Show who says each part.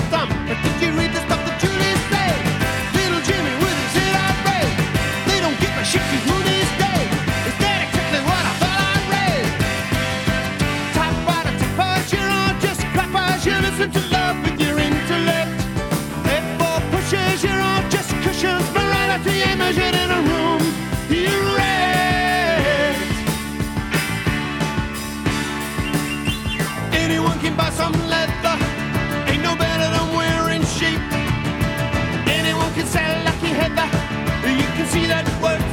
Speaker 1: thumb. But did you read the stuff that Julie said? Little Jimmy with his head out red. They don't give a shit 'cause Mooney's dead. Is that exactly what I thought I read? Typewriter, typers, you're all just clappers. You listen to love with your intellect. F4 pushes, you're all just cushions. Morality ain't measured in a room. Erect. Anyone can buy some leather. Ain't no better than wearing sheep. Anyone can sell lucky heather. You can see that work